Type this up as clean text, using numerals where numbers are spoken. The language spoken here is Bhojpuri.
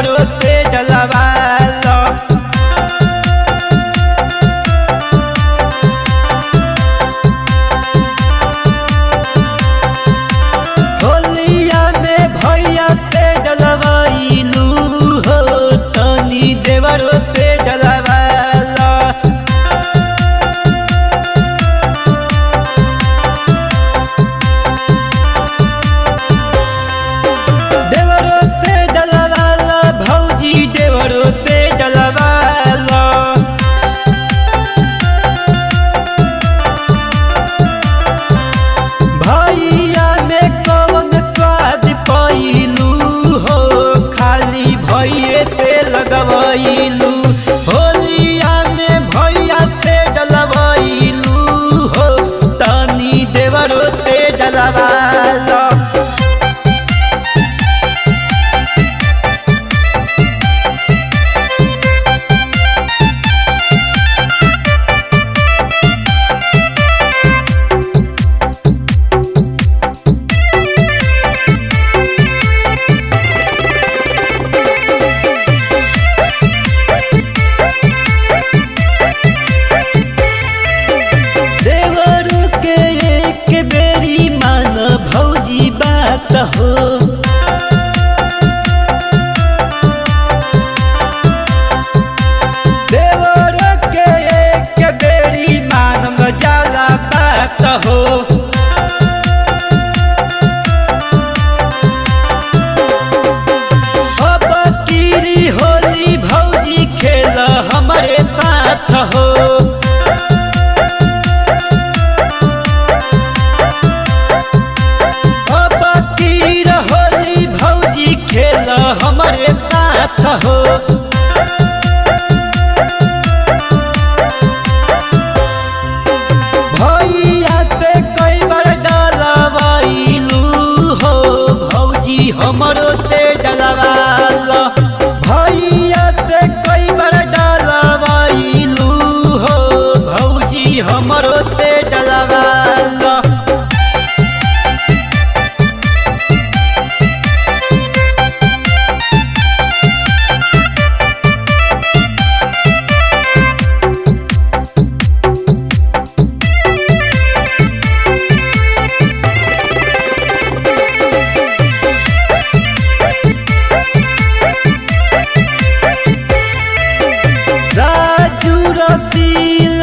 देवरों से डलवालो। होलिया में भैया से डलवाइलू हो तनी देवरों से डलवालो। देवरों से डलवालो भौजी देवरों से डलवालो। भैया में कौन स्वाद पाइलू हो खाली भैये से लगवाइलू। होलिया में भैया से डलवाइलू हो तनी देवरों से डलवालो। देवरों के एक बेरी मान भौजी बात हो। देवरों के एक बेरी मान जाला बात हो। अब कीरी होली भौजी खेल हमारे साथ हो। खेल हमारे साथ हो। भैया से कई बार डलवाइलू हो भौजी हमरों से डलवालो। भैया से कई बार डलवाइलू हो भौजी हमरों से डलवालो। राजू रसीला